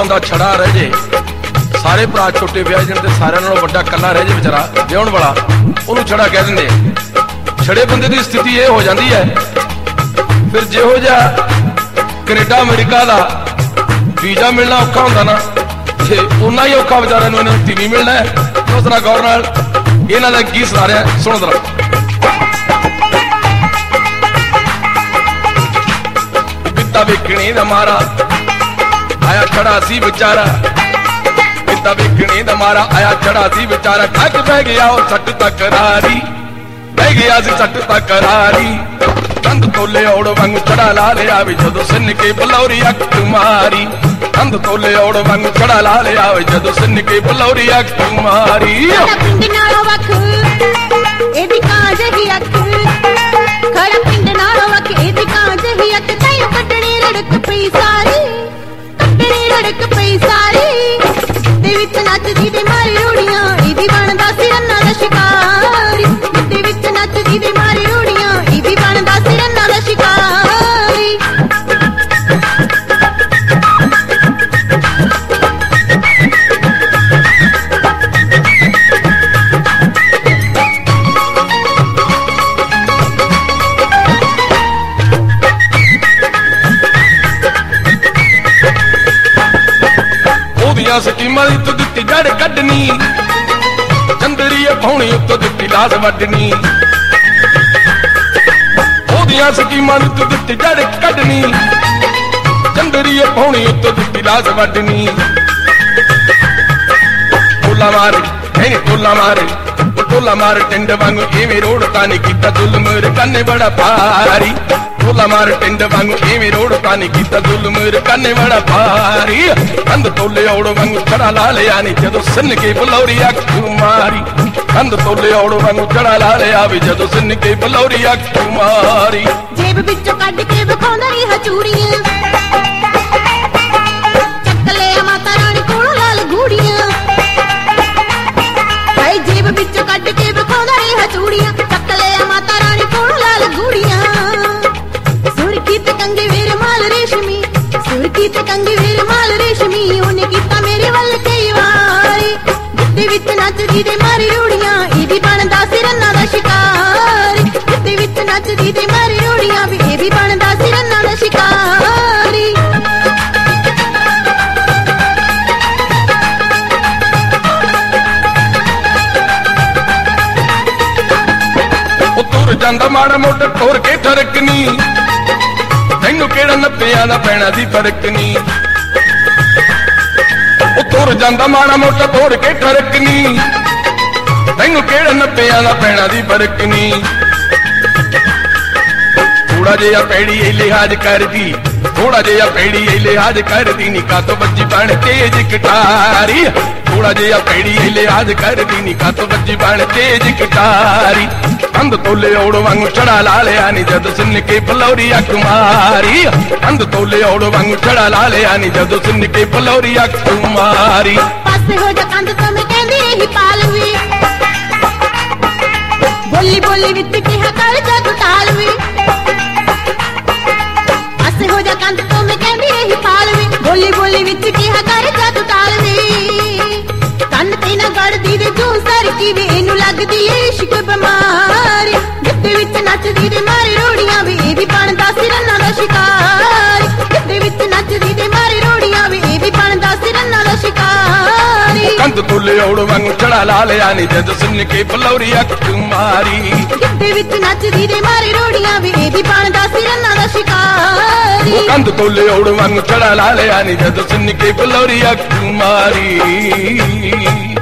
ਬੰਦਾ ਛੜਾ ਰਹਿ ਜੇ, ਸਾਰੇ ਭਰਾ ਛੋਟੇ ਵਿਆਹ ਜਾਣ ਤੇ ਸਾਰਿਆਂ ਨਾਲੋਂ ਵੱਡਾ ਕੱਲਾ ਰਹਿ ਜੇ ਵਿਚਾਰਾ ਵਿਆਹਣ ਵਾਲਾ, ਉਹਨੂੰ ਛੜਾ ਕਹਿ ਦਿੰਦੇ ਆ। ਛੜੇ ਬੰਦੇ ਦੀ ਸਥਿਤੀ ਇਹ ਹੋ ਜਾਂਦੀ ਹੈ, ਫਿਰ ਜਿਹੋ ਜਿਹਾ ਕੈਨੇਡਾ ਅਮਰੀਕਾ ਦਾ ਵੀਜ਼ਾ ਮਿਲਣਾ ਔਖਾ ਹੁੰਦਾ ਨਾ, ਤੇ ਉਨਾ ਹੀ ਔਖਾ ਵਿਚਾਰਿਆਂ ਨੂੰ ਇਹਨਾਂ ਨੂੰ ਤੀਵੀਂ ਮਿਲਣਾ ਹੈ। ਉਸ ਤਰ੍ਹਾਂ ਗੌਰ ਨਾਲ ਇਹਨਾਂ ਦਾ ਗੀਤ ਸੁਣਾ ਰਿਹਾ, ਸੁਣੋ ਜ਼ਰਾ। ਬਿੱਤਾ ਵੇਖਣੇ ਦਾ ਮਾਰਾ ਆਇਆ ਛੜਾ ਸੀ ਵਿਚਾਰਾ, ਬਿੱਤਾ ਵੇਖਣੇ ਦਾ ਮਾਰਾ ਆਇਆ ਛੜਾ ਸੀ ਵਿਚਾਰਾ, ਠੱਗ ਬਹਿ ਗਿਆ ਉਹ ਸੱਟ ਤਕਰਾਰੀ, ਬਹਿ ਗਿਆ ਸੀ ਸੱਟ ਤਕਰਾਰੀ। ਕੰਧ ਤੋਲੇ ਔੜ ਵਾਂਗੂ ਛੜਾ ਲਾ ਲਿਆ ਵੀ ਜਦੋਂ ਸਿੰਨ ਕੇ ਬਲੌਰੀ ਅੱਖ ਮਾਰੀ, ਕੰਧ ਤੋਲੇ ਔੜ ਵਾਂਗੂ ਛੜਾ ਲਾ ਲਿਆ ਵੀ ਜਦੋਂ ਸਿੰਨ ਕੇ ਬਲੌਰੀ ਅੱਖ ਮਾਰੀ। ਪਿੰਡ ਨਾਲੋਂ ਵੱਖ ਇਹਦੀ ਕਾਂ ਜਿਹੀ ਅੱਖ, ਖੜਾ ਪਿੰਡ ਨਾਲੋਂ ਵੱਖ ਇਹਦੀ ਕਾਂ ਜਿਹੀ ਅੱਖ, ਤੈਨੂੰ ਕੱਢਣੀ ਰੜਕ ਪਈ ਸਾਰੀ, ਕੱਢਣੀ ਰੜਕ ਪਈ ਸਾਰੀ। ਦੇ ਵਿੱਚ ਨੱਚਦੀ ਦੇ ਮਾਰੀ ਰੂੜੀਆਂ, ਇਹਦੀ ਬਣਦਾ ਸੀ ਰੰਨਾਂ ਦਾ ਸ਼ਿਕਾਰੀ, ਦੇ ਵਿੱਚ ਨੱਚਦੀ ਦੇ ਮਾਰੀ ਰੂੜੀਆਂ, ਇਹਦੀ ਬਣਦਾ ਸੀ ਰੰਨਾਂ ਦਾ ਸ਼ਿਕਾਰੀ। ਉਹਦੀਆਂ ਸਕੀਮਾਂ ਦੀ ਤੂੰ ਦਿੱਤੀ ਜੜ ਕੱਢਣੀ, ਚੰਦਰੀ ਪਾਉਣੀ ਉੱਤੋਂ ਦਿੱਤੀ ਲਾਸ ਵੱਢਣੀ। ਉਹਦੀਆਂ ਸਕੀਮਾਂ ਦੀ ਤੂੰ ਦਿੱਤੀ ਜੜ ਕੱਢਣੀ, ਚੰਦਰੀ ਪਾਉਣੀ ਉੱਤੋਂ ਦਿੱਤੀ ਲਾਸ ਵੱਢਣੀ। ਟੋਲਾ ਮਾਰ ਨਹੀਂ ਟੋਲਾ ਮਾਰ, ਟੋਲਾ ਮਾਰ ਟਿੰਡ ਵਾਂਗੂ ਇਵੇਂ ਰੋੜ ਤਾਂ ਨਹੀਂ ਕੀਤਾ ਜ਼ੁਲਮ ਰਕਾਨੇ ਬੜਾ ਭਾਰੀ, ਟੋਲਾ ਮਾਰ ਟਿੰਡ ਵਾਂਗੂ ਇਵੇਂ ਰੋੜ ਤਾਂ ਨਹੀਂ ਕੀਤਾ ਜ਼ੁਲਮ ਰਕਾਨੇ ਬੜਾ ਭਾਰੀ। ਕੰਧ ਤੋਲੇ ਔੜ ਵਾਂਗੂ ਛੜਾ ਲਾ ਲਿਆ ਨੀ ਜਦੋਂ ਸਿੰਨ ਕੇ ਬਲੌਰੀ ਅੱਖ ਮਾਰੀ, ਕੰਧ ਤੋਲੇ ਔੜ ਵਾਂਗੂ ਛੜਾ ਲਾ ਲਿਆ ਵੀ ਜਦੋਂ ਸਿੰਨ ਕੇ ਬਲੌਰੀ ਅੱਖ ਮਾਰੀ। ਜੇਬ ਵਿੱਚੋਂ ਕੱਢ ਕੇ ਵਿਖਾਉਂਦਾ ਰਹੀ ਹਚੂੜੀਆਂ, ਚੱਕ ਲਿਆ ਮਾਤਾ ਰਾਣੀ ਕੋਲੋਂ ਲਾਲ ਗੂੜੀਆਂ। ਭਾਈ ਜੇਬ ਵਿੱਚੋਂ ਕੱਢ ਕੇ ਵਿਖਾਉਂਦਾ ਰਹੀ ਹਚੂੜੀਆਂ, ਚੱਕ ਲਿਆ ਮਾਤਾ ਰਾਣੀ ਕੋਲੋਂ ਲਾਲ ਗੂੜੀਆਂ। ਸੁਰਖੀ ਤੇ ਕੰਗੇ ਵੀਰ ਮਾਲ ਰੇਸ਼ਮੀ, ਸੁਰਖੀ ਤੇ ਕੰਗੇ ਵੀਰ ਮਾਲ ਰੇਸ਼ਮੀ, ਉਹਨੇ ਕੀਤਾ ਮੇਰੇ ਵੱਲ ਕਈ ਵਾਰੀ। ਦੇ ਵਿੱਚ ਨੱਚਦੀ ਦੇ ਮਾਰੀ ਰੂੜੀਆਂ, ਇਹਦੀ ਬਣਦਾ ਸੀ ਰੰਨਾਂ ਦਾ ਸ਼ਿਕਾਰੀ, ਦੇ ਵਿੱਚ ਨੱਚਦੀ ਦੇ ਮਾਰੀ ਰੂੜੀਆਂ, ਵੀ ਇਹ ਵੀ ਬਣਦਾ ਸੀ ਰੰਨਾਂ ਦਾ ਸ਼ਿਕਾਰੀ। ਉਹ ਤੁਰ ਜਾਂਦਾ ਮਾੜਾ ਮੋਟਾ ਟੋਰ ਕੇ ਠਰਕਨੀ, ਤੈਨੂੰ ਕਿਹੜਾ ਨੱਪਿਆਂ ਦਾ ਪੈਣਾ ਦੀ ਫਰਕ ਨੀ। ਉਹ ਤੁਰ ਜਾਂਦਾ ਮਾੜਾ ਮੋਟਾ ਟੋਰ ਕੇ ਠਰਕਨੀ, ਤੈਨੂੰ ਕਿਹੜਾ ਨੱਪਿਆਂ ਦਾ ਪੈਣਾ ਦੀ ਫਰਕ ਨੀ। ਥੋੜਾ ਜਿਹਾ ਪੈੜੀ ਇਹ ਲਿਹਾਜ਼ ਕਰਦੀ, ਥੋੜਾ ਜਿਹਾ ਪੈੜੀ ਇਹ ਲਿਹਾਜ਼ ਕਰਦੀ ਨੀ, ਕਾਤੋਂ ਬੱਜੀ ਬਣ ਤੇਜ ਕਟਾਰੀ। ਥੋੜਾ ਜਿਹਾ ਪੈੜੀ ਇਹ ਲਿਹਾਜ਼ ਕਰਦੀ ਨੀ, ਕਾਤੋਂ ਬੱਜੀ ਬਣ ਤੇਜ ਕਟਾਰੀ। ਕੰਧ ਤੋਲੇ ਔੜ ਵਾਂਗੂ ਛੜਾ ਲਾ ਲਿਆ ਨੀ ਜਦੋਂ ਸਿੰਨ ਕੇ ਬਲੌਰੀ ਅੱਖ ਮਾਰੀ, ਕੰਧ ਤੋਲੇ ਔੜ ਵਾਂਗੂ ਛੜਾ ਲਾ ਲਿਆ ਨੀ ਜਦੋਂ ਸਿੰਨ ਕੇ ਬਲੌਰੀ ਅੱਖ ਮਾਰੀ। ਪਾਸੇ ਹੋ ਜਾ ਕੰਧ ਤੋਂ ਮੈਂ ਕਹਿੰਦੀ ਰਹੀ ਪਾਲਵੀ, ਬੋਲੀ ਬੋਲੀ ਵਿੱਚ ਕਿਹਾ ਕਰ ਜਾ ਤੂੰ ਤਾਲਵੀ। ਪਾਸੇ ਹੋ ਜਾ ਕੰਧ ਤੋਂ ਮੈਂ ਕਹਿੰਦੀ ਰਹੀ ਪਾਲਵੀ, ਬੋਲੀ ਬੋਲੀ ਵਿੱਚ ਕਿਹਾ ਕਰ ਜਾ ਤੂੰ ਤਾਲਵੀ। ਕੰਨ ਤੇ ਨਾ ਗੜਦੀ ਦੇ ਜੂੰ ਸਰਕੀ ਵੇ, ਇਹਨੂੰ ਲੱਗਦੀ ਏ ਇਸ਼ਕ ਬਿਮਾਰੀ। ਗਿੱਧੇ ਵਿੱਚ ਨੱਚਦੀ ਦੇ ਮਾਰੀ ਰੋੜੀਆਂ, ਵੀ ਇਹ ਵੀ ਬਣਦਾ ਸੀ ਰੰਨਾਂ ਦਾ ਸ਼ਿਕਾਰੀ। ਗਿੱਧੇ ਵਿੱਚ ਨੱਚਦੀ ਦੇ ਮਾਰੀ ਰੋੜੀਆਂ, ਵੀ ਇਹ ਵੀ ਬਣਦਾ ਸੀ ਰੰਨਾਂ ਦਾ ਸ਼ਿਕਾਰੀ। ਕੰਧ ਤੋਲੇ ਔੜ ਵਾਂਗੂ ਛੜਾ ਲਾ ਲਿਆ ਨੀ ਜਦੋਂ ਸਿੰਨ ਕੇ ਬਲੌਰੀ ਅੱਖ ਮਾਰੀ। ਗਿੱਧੇ ਵਿੱਚ ਨੱਚਦੀ ਦੇ ਮਾਰੀ ਰੋੜੀਆਂ, ਵੀ ਇਹ ਵੀ ਬਣਦਾ ਸੀ ਰੰਨਾਂ ਦਾ ਸ਼ਿਕਾਰੀ। ਉਹ ਕੰਧ ਤੋਲੇ ਔੜ ਵਾਂਗੂ ਛੜਾ ਲਾ ਲਿਆ ਨੀ ਜਦੋਂ ਸਿੰਨ ਕੇ ਬਲੌਰੀ ਅੱਖ ਮਾਰੀ।